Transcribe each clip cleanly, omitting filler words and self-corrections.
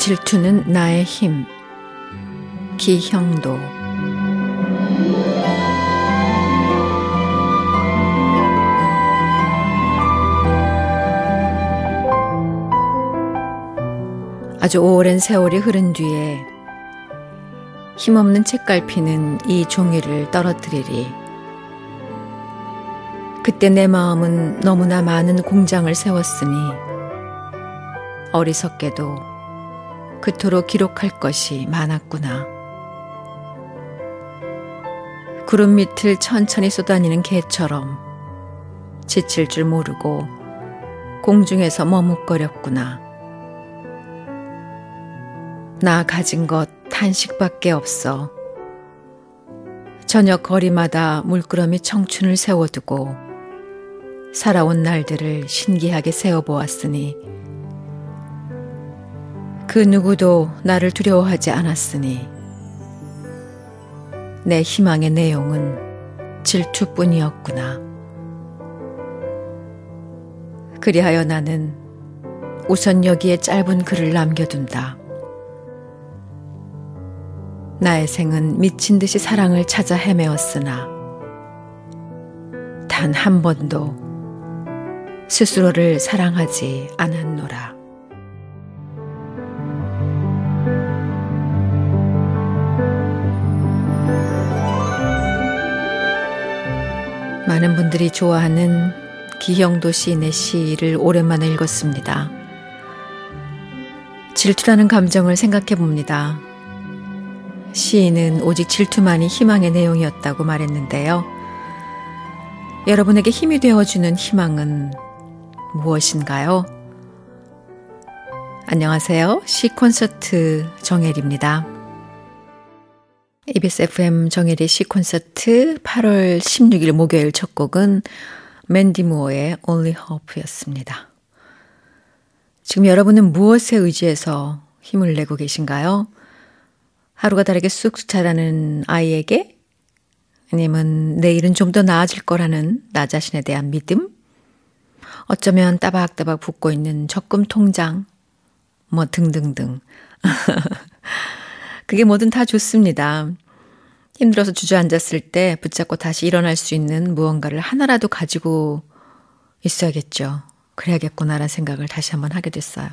질투는 나의 힘. 기형도. 아주 오랜 세월이 흐른 뒤에 힘없는 책갈피는 이 종이를 떨어뜨리리. 그때 내 마음은 너무나 많은 공장을 세웠으니 어리석게도 그토록 기록할 것이 많았구나. 구름 밑을 천천히 쏘다니는 개처럼 지칠 줄 모르고 공중에서 머뭇거렸구나. 나 가진 것 탄식밖에 없어. 저녁 거리마다 물끄러미 청춘을 세워두고 살아온 날들을 신기하게 세어보았으니 그 누구도 나를 두려워하지 않았으니 내 희망의 내용은 질투뿐이었구나. 그리하여 나는 우선 여기에 짧은 글을 남겨둔다. 나의 생은 미친 듯이 사랑을 찾아 헤매었으나 단 한 번도 스스로를 사랑하지 않았노라. 많은 분들이 좋아하는 기형도 시인의 시를 오랜만에 읽었습니다. 질투라는 감정을 생각해 봅니다. 시인은 오직 질투만이 희망의 내용이었다고 말했는데요. 여러분에게 힘이 되어주는 희망은 무엇인가요? 안녕하세요. 시콘서트 정혜리입니다. EBS FM 정혜리 시콘서트 8월 16일 목요일 첫 곡은 맨디 무어의 Only Hope였습니다. 지금 여러분은 무엇에 의지해서 힘을 내고 계신가요? 하루가 다르게 쑥쑥 자라는 아이에게? 아니면 내일은 좀 더 나아질 거라는 나 자신에 대한 믿음? 어쩌면 따박따박 붓고 있는 적금 통장? 뭐 등등등. 그게 뭐든 다 좋습니다. 힘들어서 주저앉았을 때 붙잡고 다시 일어날 수 있는 무언가를 하나라도 가지고 있어야겠죠. 그래야겠구나라는 생각을 다시 한번 하게 됐어요.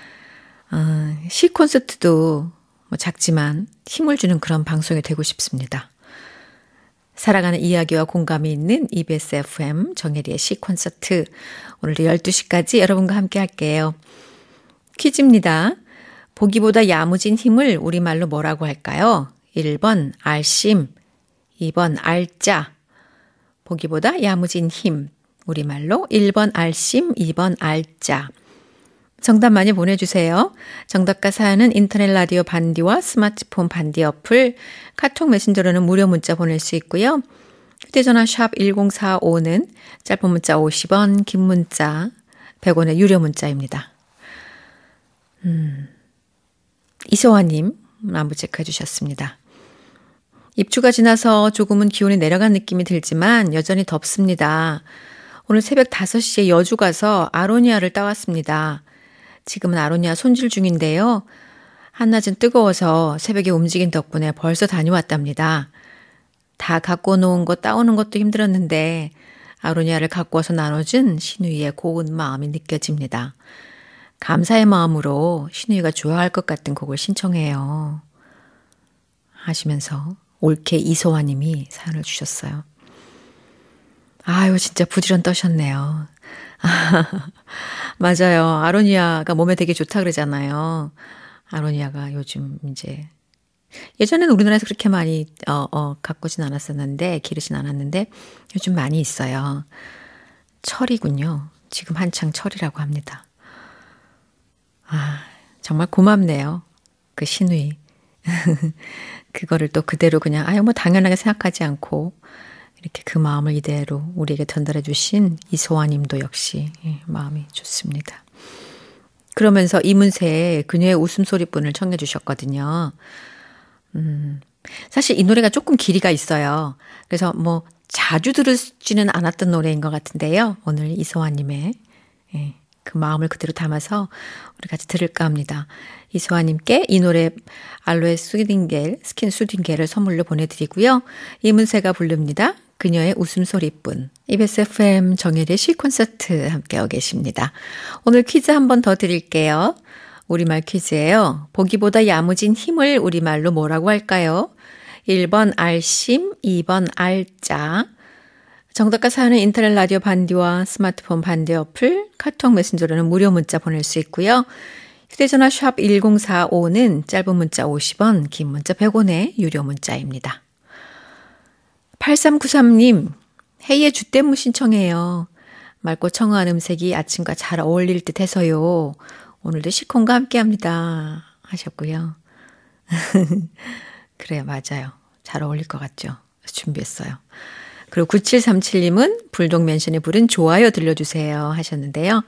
시 콘서트도 뭐 작지만 힘을 주는 그런 방송이 되고 싶습니다. 살아가는 이야기와 공감이 있는 EBS FM 정혜리의 시 콘서트. 오늘도 12시까지 여러분과 함께 할게요. 퀴즈입니다. 보기보다 야무진 힘을 우리말로 뭐라고 할까요? 1번 알심, 2번 알짜. 보기보다 야무진 힘. 우리말로 1번 알심, 2번 알짜. 정답 많이 보내주세요. 정답과 사연은 인터넷 라디오 반디와 스마트폰 반디 어플, 카톡 메신저로는 무료 문자 보낼 수 있고요. 휴대전화 샵 1045는 짧은 문자 50원, 긴 문자 100원의 유료 문자입니다. 이소아님 안부 체크해 주셨습니다. 입추가 지나서 조금은 기온이 내려간 느낌이 들지만 여전히 덥습니다. 오늘 새벽 5시에 여주 가서 아로니아를 따왔습니다. 지금은 아로니아 손질 중인데요. 한낮은 뜨거워서 새벽에 움직인 덕분에 벌써 다녀왔답니다. 다 갖고 놓은 거 따오는 것도 힘들었는데 아로니아를 갖고 와서 나눠준 신우이의 고운 마음이 느껴집니다. 감사의 마음으로 신우이가 좋아할 것 같은 곡을 신청해요. 하시면서 올케 이소아님이 사연을 주셨어요. 아유, 진짜 부지런 떠셨네요. 맞아요. 아로니아가 몸에 되게 좋다 그러잖아요. 아로니아가 요즘 이제 예전에는 우리나라에서 그렇게 많이 가꾸진 않았었는데 기르진 않았는데 요즘 많이 있어요. 철이군요. 지금 한창 철이라고 합니다. 아, 정말 고맙네요. 그 신우이. 그거를 또 그대로 그냥 아유 뭐 당연하게 생각하지 않고 이렇게 그 마음을 이대로 우리에게 전달해 주신 이소아님도 역시 마음이 좋습니다. 그러면서 이문세의 그녀의 웃음소리뿐을 청해 주셨거든요. 사실 이 노래가 조금 길이가 있어요. 그래서 뭐 자주 들으지는 않았던 노래인 것 같은데요. 오늘 이소아님의 그 그 마음을 그대로 담아서 우리 같이 들을까 합니다. 이소아님께 이 노래 알로에 스킨 수딩겔을 선물로 보내드리고요. 이문세가 부릅니다. 그녀의 웃음소리뿐. EBS FM 정혜리의 시콘서트 함께하고 계십니다. 오늘 퀴즈 한 번 더 드릴게요. 우리말 퀴즈예요. 보기보다 야무진 힘을 우리말로 뭐라고 할까요? 1번 알심, 2번 알짜. 정답과 사연은 인터넷 라디오 반디와 스마트폰 반디 어플, 카톡 메신저로는 무료 문자 보낼 수 있고요. 휴대전화 샵 1045는 짧은 문자 50원, 긴 문자 100원의 유료 문자입니다. 8393님, 헤이의 주댐무 신청해요. 맑고 청아한 음색이 아침과 잘 어울릴 듯 해서요. 오늘도 시콘과 함께합니다. 하셨고요. 그래요, 맞아요. 잘 어울릴 것 같죠. 준비했어요. 그리고 9737님은 불독맨션에 부른 좋아요 들려주세요 하셨는데요.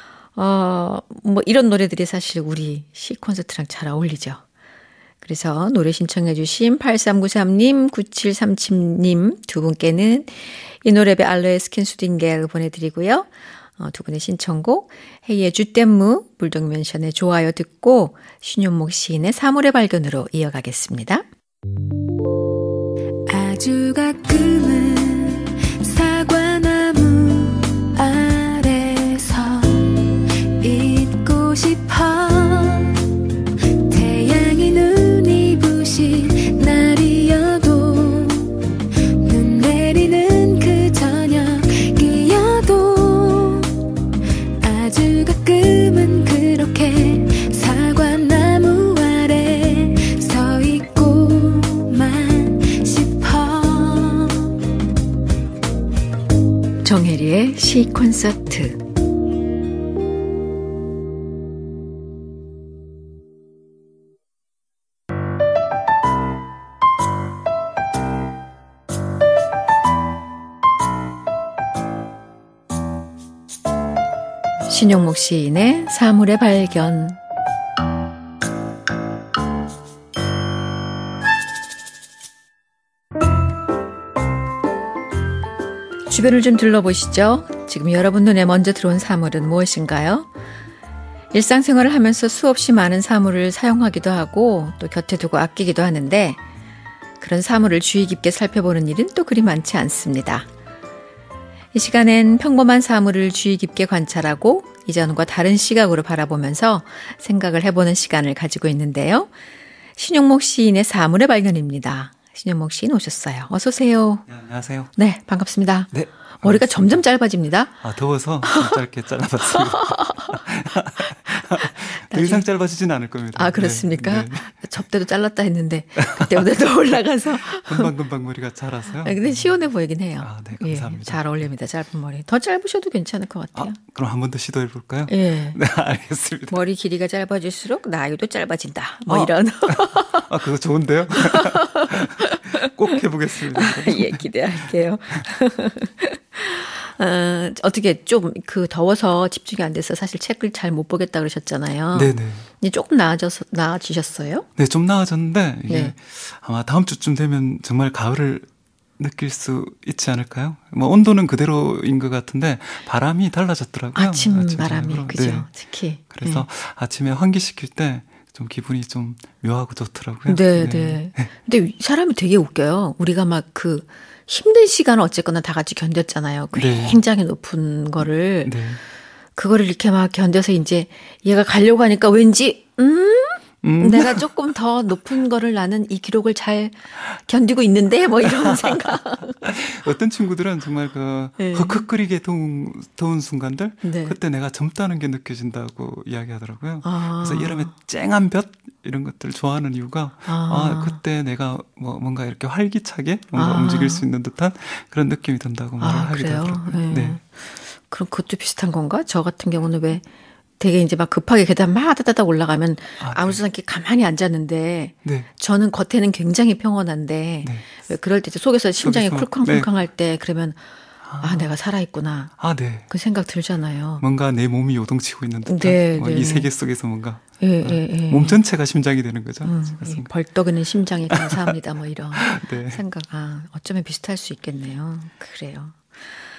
뭐 이런 노래들이 사실 우리 시콘서트랑 잘 어울리죠. 그래서 노래 신청해 주신 8393님, 9737님 두 분께는 이노랩의 알로에 스킨 수딩겔 보내드리고요. 두 분의 신청곡 헤이의 주댐무, 불독맨션의 좋아요 듣고 신윤목 시인의 사물의 발견으로 이어가겠습니다. 아주 가끔은 사과나무 아래서 잊고 싶어 태양이 눈이 부신 날이어도 눈 내리는 그 저녁이어도 아주 가끔은 그렇게 사과나무 아래 서 있고만 싶어. 정혜리의 시콘서트. 신용목 시인의 사물의 발견. 주변을 좀 둘러보시죠. 지금 여러분 눈에 먼저 들어온 사물은 무엇인가요? 일상생활을 하면서 수없이 많은 사물을 사용하기도 하고 또 곁에 두고 아끼기도 하는데 그런 사물을 주의 깊게 살펴보는 일은 또 그리 많지 않습니다. 이 시간엔 평범한 사물을 주의 깊게 관찰하고 이전과 다른 시각으로 바라보면서 생각을 해보는 시간을 가지고 있는데요. 신용목 시인의 사물의 발견입니다. 신용목 시인 오셨어요. 어서 오세요. 네, 안녕하세요. 네, 반갑습니다. 네. 머리가 반갑습니다. 점점 짧아집니다. 더워서 좀 짧게 잘라봤습니다. 더 이상 짧아지진 않을 겁니다. 아, 그렇습니까? 네. 접대도 잘랐다 했는데 그때보다 더 올라가서 금방금방 머리가 자라서요. 근데 시원해 보이긴 해요. 아, 네, 감사합니다. 예, 잘 어울립니다. 짧은 머리. 더 짧으셔도 괜찮을 것 같아요. 그럼 한 번 더 시도해 볼까요? 예. 네, 알겠습니다. 머리 길이가 짧아질수록 나이도 짧아진다. 뭐 이런. 그거 좋은데요? 꼭 해보겠습니다. 예, 기대할게요. 어떻게 좀 더워서 집중이 안 돼서 사실 책을 잘 못 보겠다 그러셨잖아요. 네네. 이제 조금 나아지셨어요? 네, 좀 나아졌는데 이게 네. 아마 다음 주쯤 되면 정말 가을을 느낄 수 있지 않을까요? 뭐 온도는 그대로인 것 같은데 바람이 달라졌더라고요. 아침 바람이 저녁으로. 그죠? 네. 특히. 그래서 아침에 환기시킬 때 좀 기분이 좀 묘하고 좋더라고요. 네, 네. 근데 사람이 되게 웃겨요. 우리가 막 힘든 시간을 어쨌거나 다 같이 견뎠잖아요. 네. 굉장히 높은 거를. 네. 그거를 이렇게 막 견뎌서 이제 얘가 가려고 하니까 왠지, 내가 조금 더 높은 거를 나는 이 기록을 잘 견디고 있는데 뭐 이런 생각. 어떤 친구들은 정말 네. 흑흑거리게 더운 순간들 네. 그때 내가 젊다는 게 느껴진다고 이야기하더라고요. 아. 그래서 여름에 쨍한 볕 이런 것들 좋아하는 이유가 그때 내가 뭔가 이렇게 활기차게 뭔가 움직일 수 있는 듯한 그런 느낌이 든다고 말을 하기도 그래요? 하더라고요. 네. 네. 그럼 그것도 비슷한 건가? 저 같은 경우는 왜 되게 이제 막 급하게 계단 막 따다닥 올라가면 아무렇지 않게 가만히 앉았는데 네. 저는 겉에는 굉장히 평온한데 네. 왜 그럴 때 이제 속에서 심장이 속에서, 쿵쾅쿵쾅할 때 그러면 내가 살아있구나. 네. 그 생각 들잖아요. 뭔가 내 몸이 요동치고 있는 듯한 네, 네, 이 세계 속에서 뭔가 예. 몸 전체가 심장이 되는 거죠. 벌떡이는 심장에 감사합니다. 뭐 이런 네. 생각. 어쩌면 비슷할 수 있겠네요. 그래요.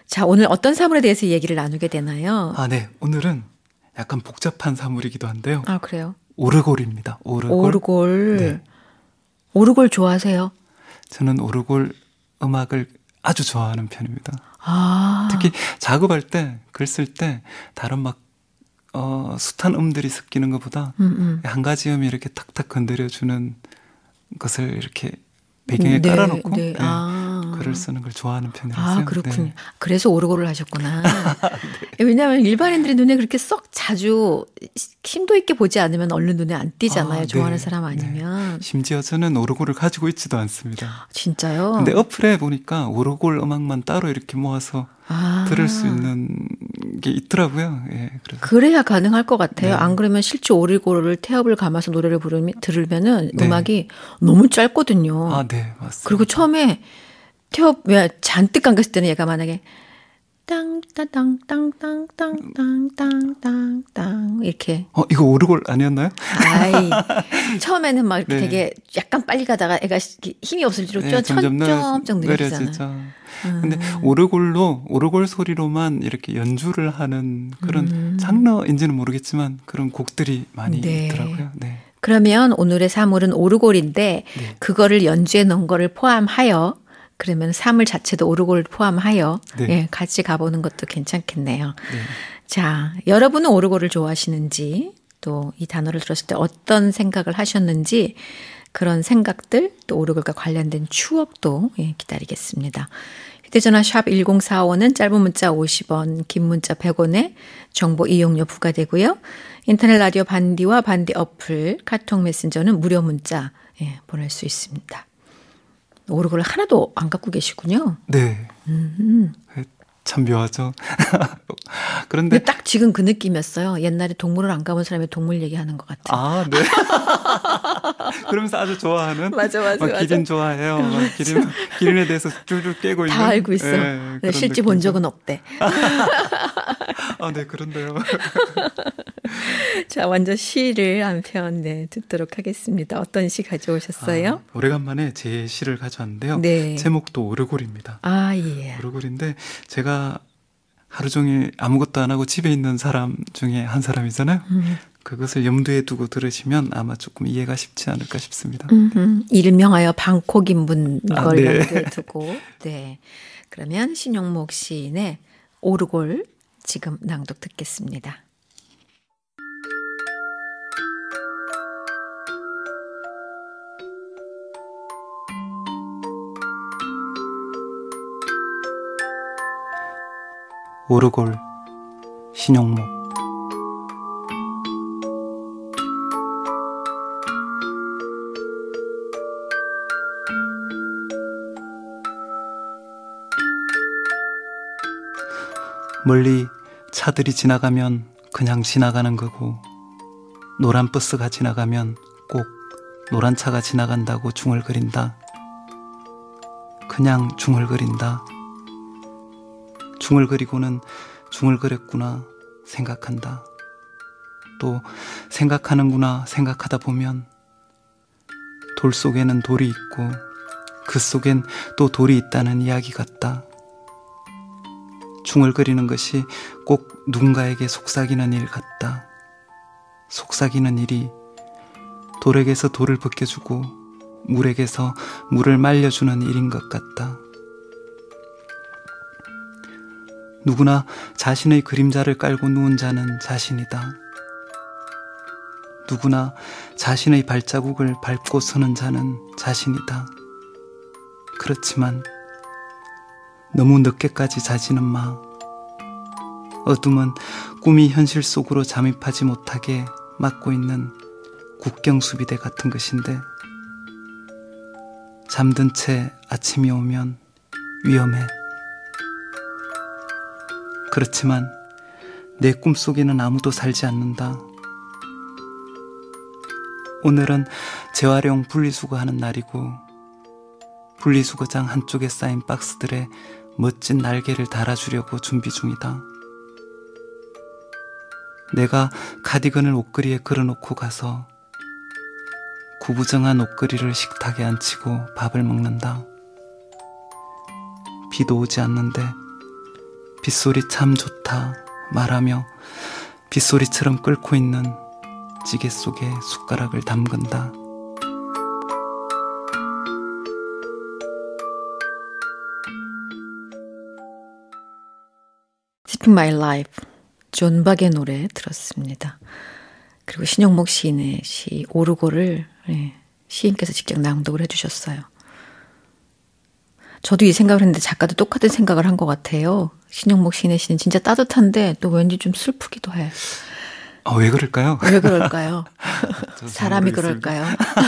자, 오늘 어떤 사물에 대해서 얘기를 나누게 되나요? 아, 네. 오늘은 약간 복잡한 사물이기도 한데요. 아, 그래요? 오르골입니다. 오르골. 오르골. 네. 오르골 좋아하세요? 저는 오르골 음악을 아주 좋아하는 편입니다. 아. 특히 작업할 때, 글 쓸 때 다른 막 숱한 음들이 섞이는 것보다 한 가지 음이 이렇게 탁탁 건드려주는 것을 이렇게 배경에 네, 깔아놓고 네. 글을 쓰는 걸 좋아하는 편이라서요. 아, 그렇군요. 네. 그래서 오르골을 하셨구나. 왜냐하면 일반인들이 눈에 그렇게 썩 자주 심도 있게 보지 않으면 얼른 눈에 안 띄잖아요. 좋아하는 네, 사람 아니면. 네. 심지어 저는 오르골을 가지고 있지도 않습니다. 진짜요? 근데 어플에 보니까 오르골 음악만 따로 이렇게 모아서 들을 수 있는 게 있더라고요. 예, 그래서. 그래야 가능할 것 같아요. 네. 안 그러면 실제 오르골을 태엽을 감아서 노래를 들으면은 네. 음악이 너무 짧거든요. 아, 네, 맞습니다. 그리고 처음에 태엽 왜 잔뜩 감겼을 때는 얘가 만약에 땅따땅땅땅땅땅땅땅 이렇게. 이거 오르골 아니었나요? 아이, 처음에는 막 이렇게 네. 되게 약간 빨리 가다가 애가 힘이 없을수록 네, 점점 느려지잖아요. 근데 오르골 소리로만 이렇게 연주를 하는 그런 장르인지는 모르겠지만 그런 곡들이 많이 네. 있더라고요. 네. 그러면 오늘의 사물은 오르골인데 네. 그거를 연주해 놓은 거를 포함하여 그러면 사물 자체도 오르골 포함하여 네. 예, 같이 가보는 것도 괜찮겠네요. 네. 자, 여러분은 오르골을 좋아하시는지 또 이 단어를 들었을 때 어떤 생각을 하셨는지 그런 생각들 또 오르골과 관련된 추억도 예, 기다리겠습니다. 휴대전화 샵 1045는 짧은 문자 50원, 긴 문자 100원에 정보 이용료 부과되고요. 인터넷 라디오 반디와 반디 어플, 카톡 메신저는 무료 문자 예, 보낼 수 있습니다. 오르골을 하나도 안 갖고 계시군요. 네. 참 묘하죠. 그런데 근데 딱 지금 그 느낌이었어요. 옛날에 동물을 안 가본 사람이 동물 얘기하는 것 같아. 아, 네. 그러면서 아주 좋아하는. 맞아. 기린 좋아해요. 기린에 대해서 줄줄 깨고 있는. 다 알고 있어. 네, 네, 실제 본 적은 없대. 아, 네, 그런데요. 자, 먼저 시를 한 편 네, 듣도록 하겠습니다. 어떤 시 가져오셨어요? 오래간만에 제 시를 가져왔는데요. 네. 제목도 오르골입니다. 아, 예. 오르골인데 제가 하루 종일 아무것도 안 하고 집에 있는 사람 중에 한 사람이잖아요. 그것을 염두에 두고 들으시면 아마 조금 이해가 쉽지 않을까 싶습니다. 이를 명하여 방콕 인분 걸 네. 염두에 두고. 네. 그러면 신용목 시인의 오르골 지금 낭독 듣겠습니다. 오르골 신용목. 멀리 차들이 지나가면 그냥 지나가는 거고 노란 버스가 지나가면 꼭 노란 차가 지나간다고 중얼거린다. 그냥 중얼거린다. 중얼거리고는 중얼거렸구나 생각한다. 또 생각하는구나 생각하다 보면 돌 속에는 돌이 있고 그 속엔 또 돌이 있다는 이야기 같다. 중얼거리는 것이 꼭 누군가에게 속삭이는 일 같다. 속삭이는 일이 돌에게서 돌을 벗겨주고 물에게서 물을 말려주는 일인 것 같다. 누구나 자신의 그림자를 깔고 누운 자는 자신이다. 누구나 자신의 발자국을 밟고 서는 자는 자신이다. 그렇지만 너무 늦게까지 자지는 마. 어둠은 꿈이 현실 속으로 잠입하지 못하게 막고 있는 국경수비대 같은 것인데 잠든 채 아침이 오면 위험해. 그렇지만 내 꿈속에는 아무도 살지 않는다. 오늘은 재활용 분리수거하는 날이고 분리수거장 한쪽에 쌓인 박스들에 멋진 날개를 달아주려고 준비 중이다. 내가 카디건을 옷걸이에 걸어놓고 가서 구부정한 옷걸이를 식탁에 앉히고 밥을 먹는다. 비도 오지 않는데 빗소리 참 좋다 말하며 빗소리처럼 끓고 있는 찌개 속에 숟가락을 담근다. Keeping My Life, 존 박의 노래 들었습니다. 그리고 신용목 시인의 시 오르골을 시인께서 직접 낭독을 해주셨어요. 저도 이 생각을 했는데 작가도 똑같은 생각을 한 것 같아요. 신용목 시인의 시는 진짜 따뜻한데 또 왠지 좀 슬프기도 해. 왜 그럴까요? 왜 그럴까요? 사람이 그럴까요?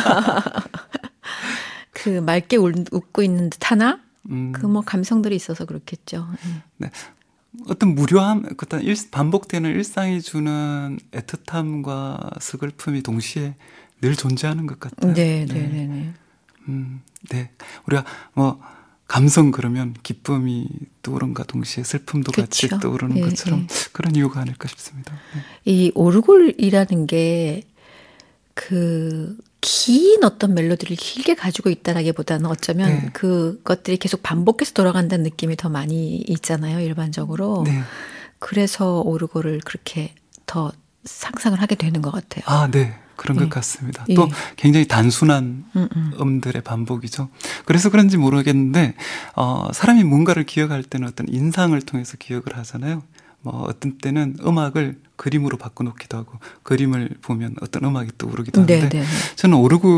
그 맑게 웃고 있는 듯 하나? 그 뭐 감성들이 있어서 그렇겠죠. 네. 어떤 무료함, 어떤 반복되는 일상이 주는 애틋함과 슬픔이 동시에 늘 존재하는 것 같아요. 네. 네. 우리가 감성 그러면 기쁨이 떠오른과 동시에 슬픔도 그쵸? 같이 떠오르는 것처럼 그런 이유가 아닐까 싶습니다. 이 오르골이라는 게 긴 어떤 멜로디를 길게 가지고 있다라기보다는 어쩌면 그것들이 계속 반복해서 돌아간다는 느낌이 더 많이 있잖아요, 일반적으로. 네. 그래서 오르골을 그렇게 더 상상을 하게 되는 것 같아요. 네. 그런 것 같습니다. 또 굉장히 단순한 음들의 반복이죠. 그래서 그런지 모르겠는데 사람이 뭔가를 기억할 때는 어떤 인상을 통해서 기억을 하잖아요. 어떤 때는 음악을 그림으로 바꿔놓기도 하고 그림을 보면 어떤 음악이 떠오르기도 하는데 저는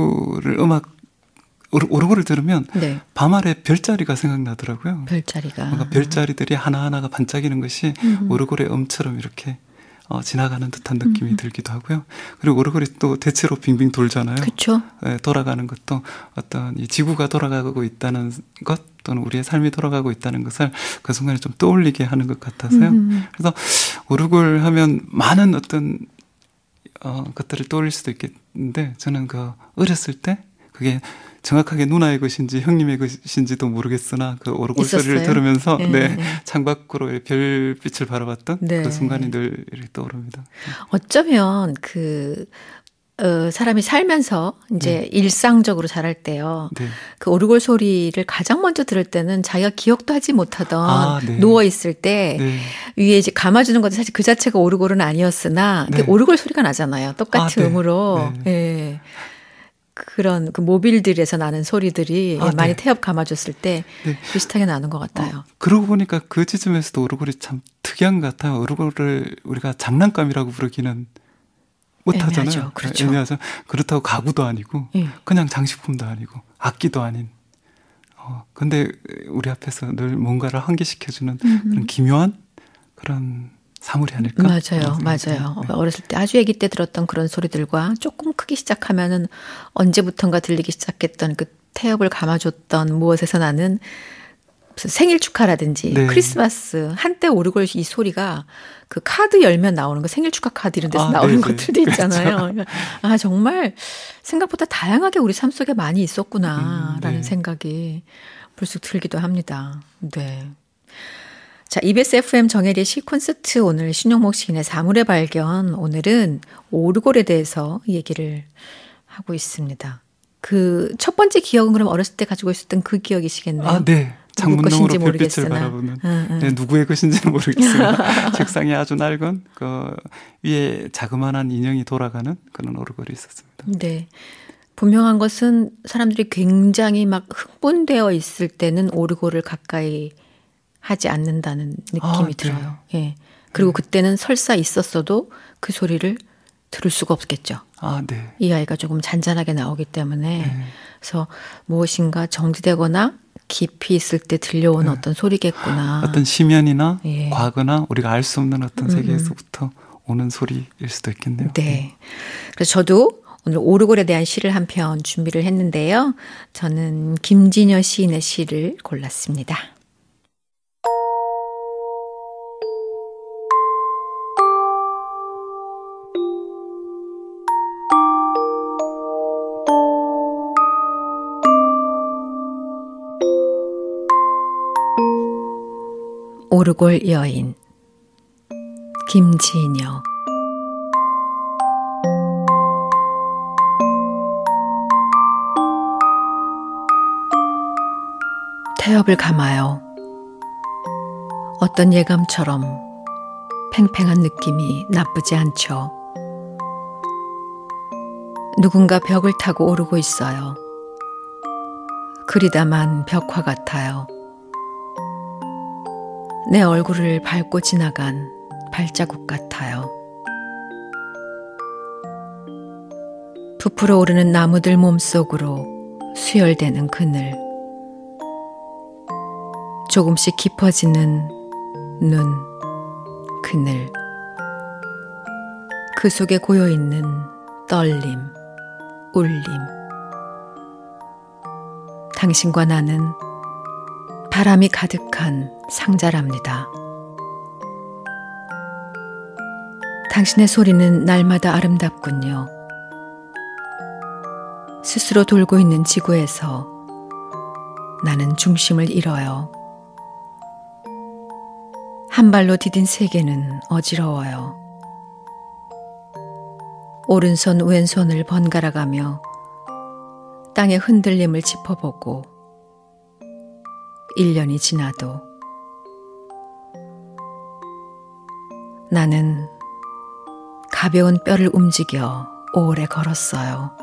오르골을 들으면 밤하래 별자리가 생각나더라고요. 별자리가. 뭔가 별자리들이 하나하나가 반짝이는 것이 오르골의 음처럼 이렇게 지나가는 듯한 느낌이 들기도 하고요. 그리고 오르골이 또 대체로 빙빙 돌잖아요. 그렇죠. 돌아가는 것도 어떤 이 지구가 돌아가고 있다는 것 또는 우리의 삶이 돌아가고 있다는 것을 그 순간에 좀 떠올리게 하는 것 같아서요. 그래서 오르골 하면 많은 어떤 것들을 떠올릴 수도 있겠는데 저는 어렸을 때 그게 정확하게 누나의 것인지 형님의 것인지도 모르겠으나 그 오르골 소리를 들으면서 창밖으로의 별빛을 바라봤던 그 순간이 늘 이렇게 떠오릅니다. 어쩌면 사람이 살면서 이제 일상적으로 자랄 때요. 그 오르골 소리를 가장 먼저 들을 때는 자기가 기억도 하지 못하던 누워 있을 때 위에 이제 감아주는 것도 사실 그 자체가 오르골은 아니었으나 오르골 소리가 나잖아요. 똑같은 음으로. 그런 모빌들에서 나는 소리들이 많이 태엽 감아줬을 때 비슷하게 나는 것 같아요. 그러고 보니까 그 지점에서도 오르골이 참 특이한 것 같아요. 오르골을 우리가 장난감이라고 부르기는 못하잖아요. 애매하죠. 그렇죠. 애매하죠. 그렇다고 가구도 아니고 그냥 장식품도 아니고 악기도 아닌. 근데 우리 앞에서 늘 뭔가를 환기시켜주는 그런 기묘한 그런 사물이 아닐까? 맞아요. 어렸을 때 아주 아기 때 들었던 그런 소리들과 조금 크기 시작하면은 언제부턴가 들리기 시작했던 그 태엽을 감아줬던 무엇에서 나는 무슨 생일 축하라든지 크리스마스 한때 오르골 이 소리가 그 카드 열면 나오는 거 생일 축하 카드 이런 데서 나오는 것들도 있잖아요. 그렇죠. 정말 생각보다 다양하게 우리 삶 속에 많이 있었구나라는 생각이 불쑥 들기도 합니다. 네. 자, EBS FM 정혜리의 시 콘서트 오늘 신용목 시인의 사물의 발견 오늘은 오르골에 대해서 얘기를 하고 있습니다. 그 첫 번째 기억은 그럼 어렸을 때 가지고 있었던 그 기억이시겠네요. 네. 창문너머로 별빛을 바라보는 누구의 것인지는 모르겠으나 책상이 아주 낡은 그 위에 자그마한 인형이 돌아가는 그런 오르골이 있었습니다. 네. 분명한 것은 사람들이 굉장히 막 흥분되어 있을 때는 오르골을 가까이 하지 않는다는 느낌이 들어요. 그리고 그때는 설사 있었어도 그 소리를 들을 수가 없겠죠. 이 아이가 조금 잔잔하게 나오기 때문에 그래서 무엇인가 정지되거나 깊이 있을 때 들려오는 어떤 소리겠구나. 어떤 심연이나 과거나 우리가 알 수 없는 어떤 세계에서부터 오는 소리일 수도 있겠네요. 네. 그래서 저도 오늘 오르골에 대한 시를 한 편 준비를 했는데요. 저는 김진여 시인의 시를 골랐습니다. 오르골 여인 김진여. 태엽을 감아요. 어떤 예감처럼 팽팽한 느낌이 나쁘지 않죠. 누군가 벽을 타고 오르고 있어요. 그리다만 벽화 같아요. 내 얼굴을 밟고 지나간 발자국 같아요. 부풀어 오르는 나무들 몸속으로 수혈되는 그늘. 조금씩 깊어지는 눈, 그늘. 그 속에 고여있는 떨림, 울림. 당신과 나는 바람이 가득한 상자랍니다. 당신의 소리는 날마다 아름답군요. 스스로 돌고 있는 지구에서 나는 중심을 잃어요. 한 발로 디딘 세계는 어지러워요. 오른손 왼손을 번갈아가며 땅의 흔들림을 짚어보고 1년이 지나도 나는 가벼운 뼈를 움직여 오래 걸었어요.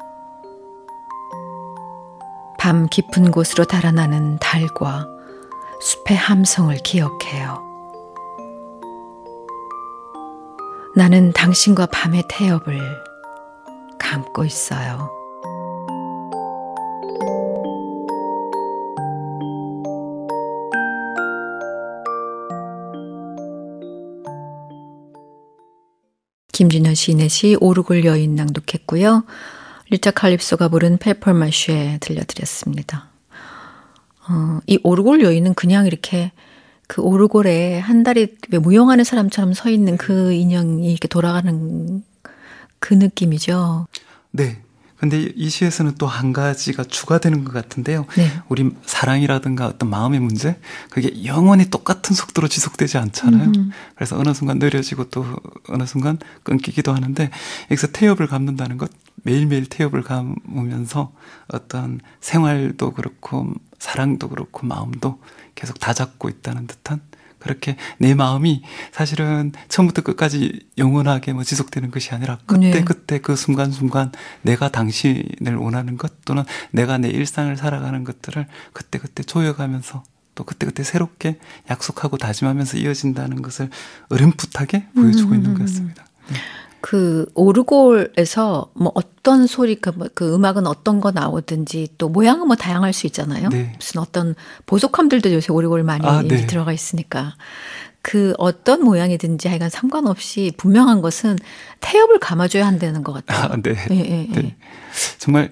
밤 깊은 곳으로 달아나는 달과 숲의 함성을 기억해요. 나는 당신과 밤의 태엽을 감고 있어요. 김진현 시인의 시 오르골 여인 낭독했고요. 리타 칼립소가 부른 페퍼마쉐 들려드렸습니다. 이 오르골 여인은 그냥 이렇게 그 오르골에 한 다리 무용하는 사람처럼 서 있는 그 인형이 이렇게 돌아가는 그 느낌이죠. 네. 근데 이 시에서는 또 한 가지가 추가되는 것 같은데요. 네. 우리 사랑이라든가 어떤 마음의 문제, 그게 영원히 똑같은 속도로 지속되지 않잖아요. 그래서 어느 순간 느려지고 또 어느 순간 끊기기도 하는데, 여기서 태엽을 감는다는 것, 매일매일 태엽을 감으면서 어떤 생활도 그렇고 사랑도 그렇고 마음도 계속 다잡고 있다는 듯한, 그렇게 내 마음이 사실은 처음부터 끝까지 영원하게 뭐 지속되는 것이 아니라 그때 그 순간순간 내가 당신을 원하는 것, 또는 내가 내 일상을 살아가는 것들을 그때 조여가면서 또 그때 새롭게 약속하고 다짐하면서 이어진다는 것을 어렴풋하게 보여주고 있는 것 같습니다. 그 오르골에서 뭐 어떤 소리, 그 음악은 어떤 거 나오든지 또 모양은 뭐 다양할 수 있잖아요. 네. 무슨 어떤 보석함들도 요새 오르골 많이 네. 들어가 있으니까 그 어떤 모양이든지 하여간 상관없이 분명한 것은 태엽을 감아줘야 한다는 것 같아요. 네. 네. 정말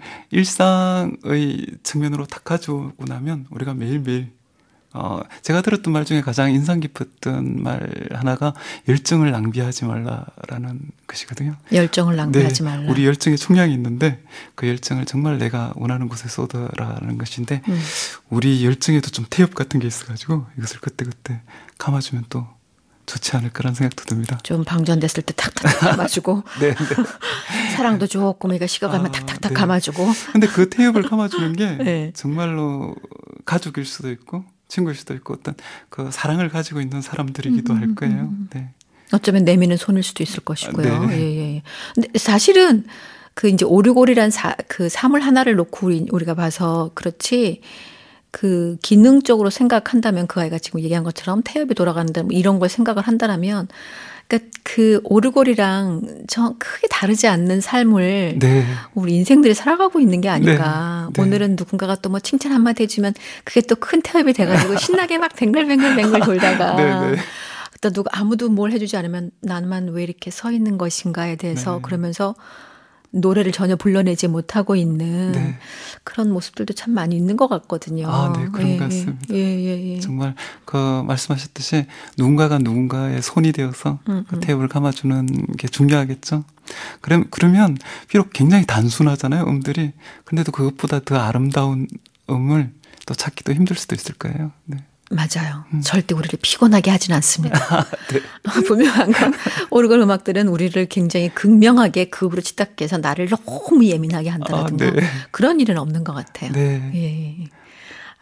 일상의 측면으로 딱 가져오고 나면 우리가 매일매일 제가 들었던 말 중에 가장 인상 깊었던 말 하나가 열정을 낭비하지 말라라는 것이거든요. 열정을 낭비하지 말라. 우리 열정에 총량이 있는데 그 열정을 정말 내가 원하는 곳에 쏟아라는 것인데 우리 열정에도 좀 태엽 같은 게 있어가지고 이것을 그때 감아주면 또 좋지 않을까라는 생각도 듭니다. 좀 방전됐을 때 탁탁 감아주고 네. 사랑도 좋고 우리가 식어가면 탁탁탁 감아주고. 근데 그 태엽을 감아주는 게 네. 정말로 가족일 수도 있고 친구일 수도 있고 어떤 그 사랑을 가지고 있는 사람들이기도 할 거예요. 네. 어쩌면 내미는 손일 수도 있을 것이고요. 네. 예. 근데 사실은 그 이제 오르골이란 그 사물 하나를 놓고 우리가 봐서 그렇지, 그 기능적으로 생각한다면 그 아이가 지금 얘기한 것처럼 태엽이 돌아간다 뭐 이런 걸 생각을 한다면, 그러니까 그 오르골이랑 크게 다르지 않는 삶을 우리 인생들이 살아가고 있는 게 아닐까. 네. 오늘은 누군가가 또 뭐 칭찬 한마디 해주면 그게 또 큰 태엽이 돼가지고 신나게 막 뱅글뱅글 돌다가 또 아무도 뭘 해주지 않으면 나만 왜 이렇게 서 있는 것인가에 대해서 그러면서 노래를 전혀 불러내지 못하고 있는 그런 모습들도 참 많이 있는 것 같거든요. 네, 그런 것 같습니다. 예. 정말 그 말씀하셨듯이 누군가가 누군가의 손이 되어서 그 태엽을 감아주는 게 중요하겠죠. 그러면 비록 굉장히 단순하잖아요, 음들이. 근데도 그것보다 더 아름다운 음을 또 찾기도 힘들 수도 있을 거예요. 네. 맞아요. 절대 우리를 피곤하게 하진 않습니다. 네. 분명한 건 오르골 음악들은 우리를 굉장히 극명하게 극으로 치닫게 해서 나를 너무 예민하게 한다든가 그런 일은 없는 것 같아요. 네. 예.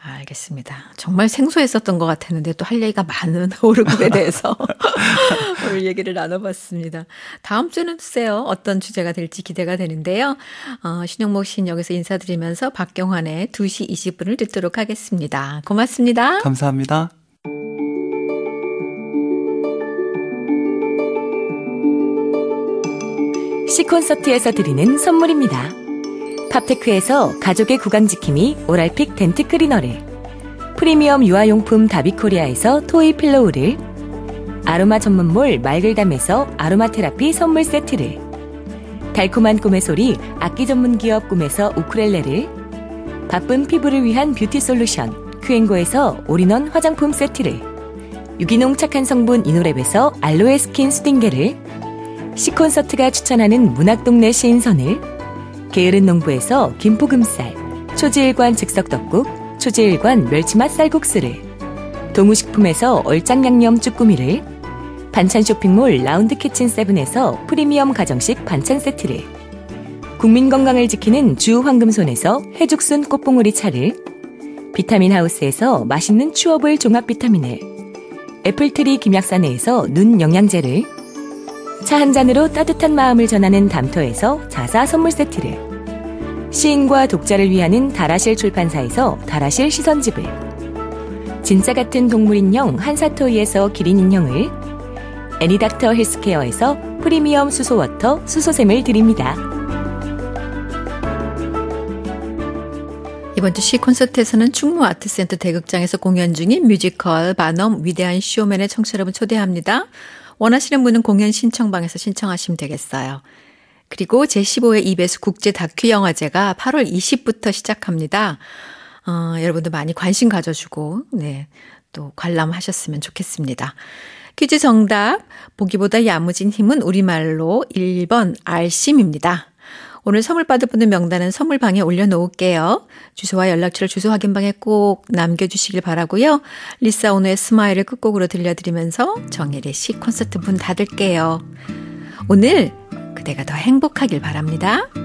알겠습니다. 정말 생소했었던 것 같았는데 또 할 얘기가 많은 오르국에 대해서 오늘 얘기를 나눠봤습니다. 다음 주는 글쎄요. 어떤 주제가 될지 기대가 되는데요. 신영목 씨는 여기서 인사드리면서 박경환의 2시 20분을 듣도록 하겠습니다. 고맙습니다. 감사합니다. C콘서트에서 드리는 선물입니다. 팝테크에서 가족의 구강지킴이 오랄픽 덴트 클리너를, 프리미엄 유아용품 다비코리아에서 토이 필로우를, 아로마 전문몰 말글담에서 아로마 테라피 선물 세트를, 달콤한 꿈의 소리 악기 전문 기업 꿈에서 우쿨렐레를, 바쁜 피부를 위한 뷰티 솔루션 큐앤고에서 올인원 화장품 세트를, 유기농 착한 성분 이노랩에서 알로에 스킨 수딩게를, C콘서트가 추천하는 문학동네 시인선을, 게으른 농부에서 김포금쌀, 초지일관 즉석떡국, 초지일관 멸치맛 쌀국수를, 동우식품에서 얼짱양념 쭈꾸미를, 반찬 쇼핑몰 라운드키친 세븐에서 프리미엄 가정식 반찬 세트를, 국민 건강을 지키는 주 황금손에서 해죽순 꽃봉오리 차를, 비타민 하우스에서 맛있는 추어볼 종합 비타민을, 애플트리 김약사네에서 눈 영양제를, 차 한 잔으로 따뜻한 마음을 전하는 담터에서 자사 선물 세트를, 시인과 독자를 위하는 다라실 출판사에서 다라실 시선집을, 진짜 같은 동물 인형 한사토이에서 기린 인형을, 애니닥터 헬스케어에서 프리미엄 수소워터 수소샘을 드립니다. 이번 주 C콘서트에서는 충무 아트센터 대극장에서 공연 중인 뮤지컬 바넘 위대한 쇼맨의 청취자 여러분 초대합니다. 원하시는 분은 공연 신청방에서 신청하시면 되겠어요. 그리고 제15회 EBS 국제 다큐 영화제가 8월 20부터 시작합니다. 여러분도 많이 관심 가져주고 또 관람하셨으면 좋겠습니다. 퀴즈 정답, 보기보다 야무진 힘은 우리말로 1번 알심입니다. 오늘 선물 받을 분들 명단은 선물방에 올려놓을게요. 주소와 연락처를 주소 확인방에 꼭 남겨주시길 바라고요. 리사 오노의 스마일을 끝곡으로 들려드리면서 정혜리 C콘서트 문 닫을게요. 오늘 그대가 더 행복하길 바랍니다.